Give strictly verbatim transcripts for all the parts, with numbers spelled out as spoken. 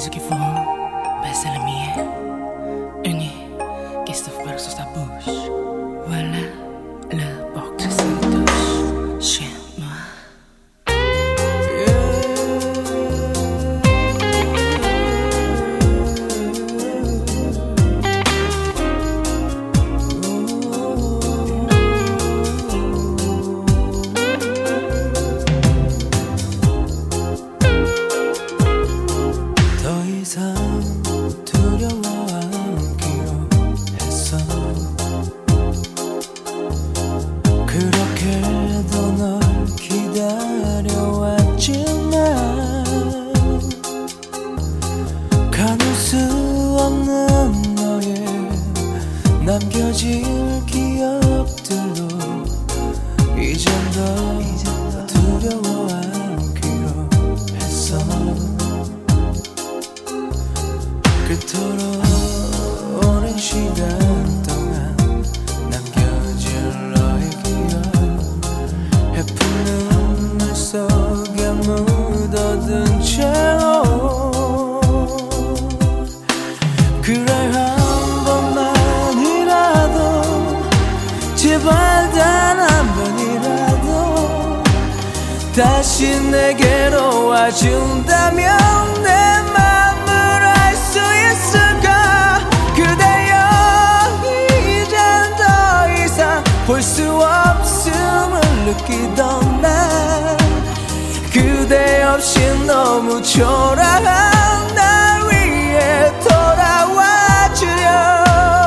ce qu'il faut, ben c'est le mien. Uni, qu'est-ce que tu fais sur ta bouche? Voilà le porc que ça touche chez moi. 두려워 안기로 했어. 그렇게도 널 기다려왔지만 가눌 수 없는 너의 남겨질 기억들로 이젠 더 두려워 안기로 했어. 그토록 오랜 시간 동안 남겨질 너의 기억 해픈 눈물 속에 묻어둔 채로 그래 한 번만이라도 제발 단 한 번이라도 다시 내게로 와준다면 내 맘을 수 있을까. 그대여 이젠 더 이상 볼 수 없음을 느끼던 날 그대 없이 너무 초라한 날 위해 돌아와 주려.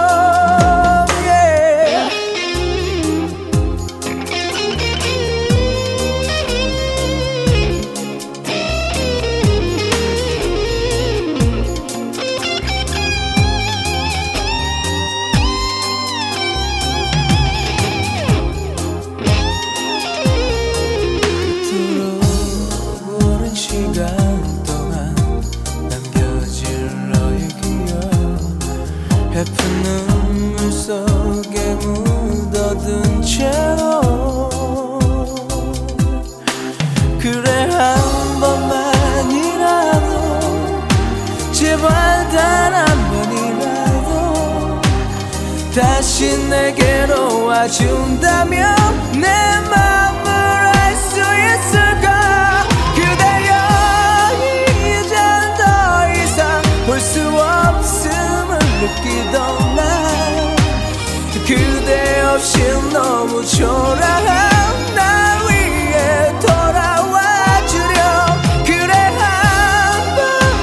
해픈 눈물 속에 묻어둔 채로 그래 한 번만이라도 제발 단 한 번이라도 다시 내게로 와준다면 내 맘을 알 수 있을까. 그대여 이젠 더 이상 볼 수 없음을 느끼던 날 그대 없이 너무 초라한 날 위해 돌아와 주려. 그래 한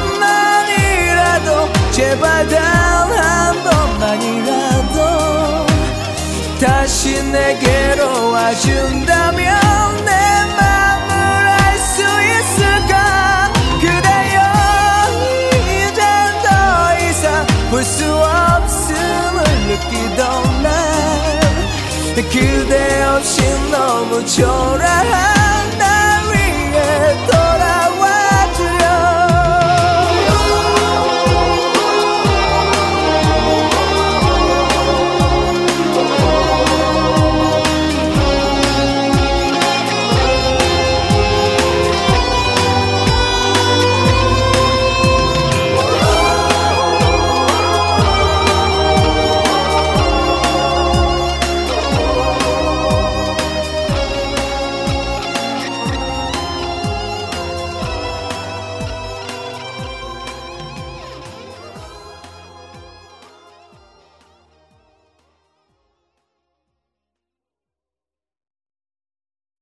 번만이라도 제발 단 한 번만이라도 다시 내게로 와준다면 내 맘을 알 수 있을까. 그대여 이젠 더 이상 볼 수 없음을 느끼던 날 그대 없이 너무 초라한